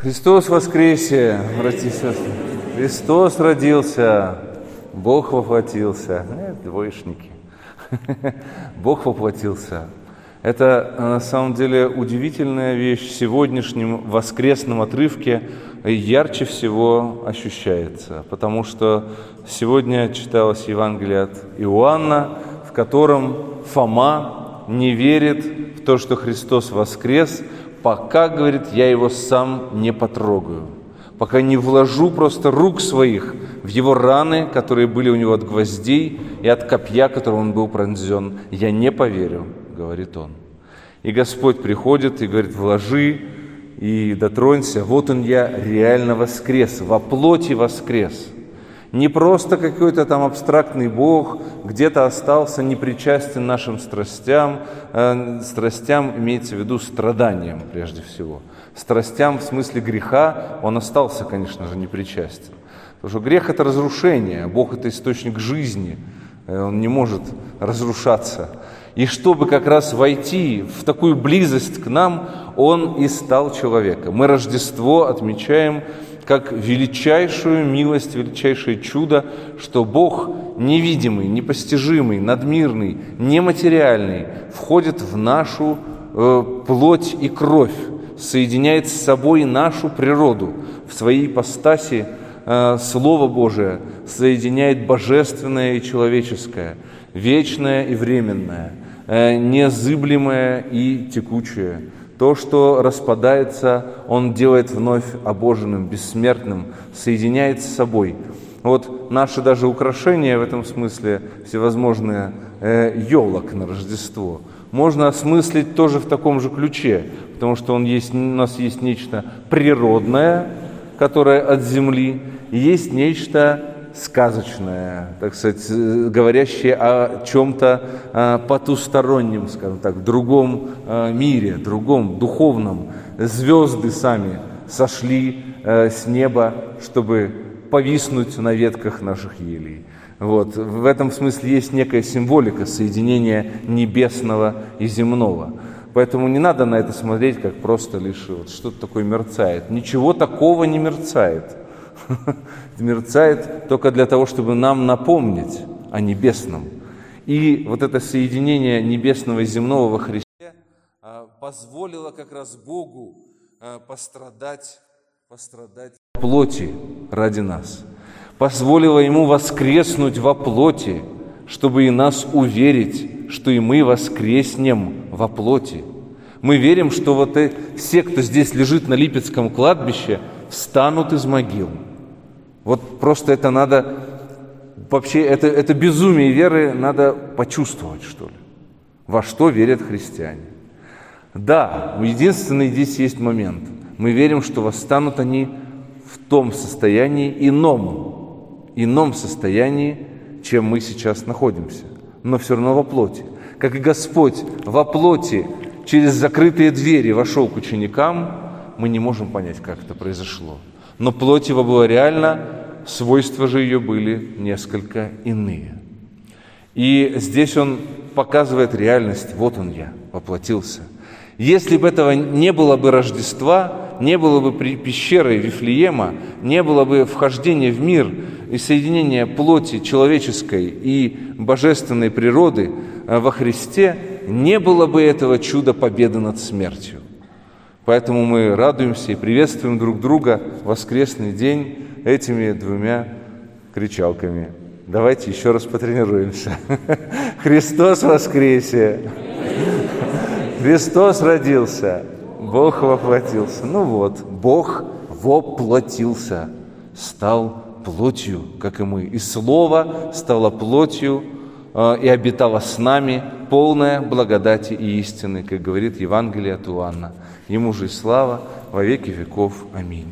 Христос воскресе, братья и сестры! Христос родился, Бог воплотился. Двоечники. Бог воплотился. Это на самом деле удивительная вещь. В сегодняшнем воскресном отрывке ярче всего ощущается, потому что сегодня читалось Евангелие от Иоанна, в котором Фома не верит в то, что Христос воскрес, пока, говорит, я его сам не потрогаю, пока не вложу просто рук своих в его раны, которые были у него от гвоздей и от копья, которым он был пронзен, я не поверю, говорит он. И Господь приходит и говорит: вложи и дотронься, вот он я реально воскрес, во плоти воскрес. Не просто какой-то там абстрактный Бог, где-то остался непричастен нашим страстям. Страстям имеется в виду страданиям прежде всего. Страстям в смысле греха он остался, конечно же, непричастен. Потому что грех – это разрушение, а Бог – это источник жизни, он не может разрушаться. И чтобы как раз войти в такую близость к нам, он и стал человеком. Мы Рождество отмечаем как величайшую милость, величайшее чудо, что Бог невидимый, непостижимый, надмирный, нематериальный входит в нашу плоть и кровь, соединяет с собой нашу природу в своей ипостаси. Слово Божие соединяет божественное и человеческое, вечное и временное, незыблемое и текучее. То, что распадается, он делает вновь обоженным, бессмертным, соединяет с собой. Вот наши даже украшения в этом смысле, всевозможные елок на Рождество, можно осмыслить тоже в таком же ключе, потому что у нас есть нечто природное, которое от земли, и есть нечто сказочное, так сказать, говорящее о чем-то потустороннем, скажем так, другом мире, другом, духовном. Звезды сами сошли с неба, чтобы повиснуть на ветках наших елей. Вот. В этом смысле есть некая символика соединения небесного и земного. Поэтому не надо на это смотреть, как просто лишь вот что-то такое мерцает. Ничего такого не мерцает. Мерцает только для того, чтобы нам напомнить о небесном. И вот это соединение небесного и земного во Христе позволило как раз Богу пострадать в плоти ради нас. Позволило Ему воскреснуть во плоти, чтобы и нас уверить, что и мы воскреснем во плоти. Мы верим, что вот все, кто здесь лежит на Липецком кладбище, встанут из могил. Вот просто это надо, вообще это безумие веры надо почувствовать, что ли. Во что верят христиане. Да, единственный здесь есть момент. Мы верим, что восстанут они в том состоянии ином состоянии, чем мы сейчас находимся, но все равно во плоти. Как и Господь во плоти через закрытые двери вошел к ученикам, мы не можем понять, как это произошло. Но плоть его была реально, свойства же ее были несколько иные. И здесь он показывает реальность. Вот он я, воплотился. Если бы этого не было бы Рождества, не было бы пещеры Вифлеема, не было бы вхождения в мир и соединения плоти человеческой и божественной природы во Христе, не было бы этого чуда победы над смертью. Поэтому мы радуемся и приветствуем друг друга в воскресный день этими двумя кричалками. Давайте еще раз потренируемся. Христос воскресе! Христос родился! Бог воплотился. Ну вот, Бог воплотился, стал плотью, как и мы. И Слово стало плотью и обитало с нами, полное благодати и истины, как говорит Евангелие от Иоанна. Ему же и слава во веки веков. Аминь.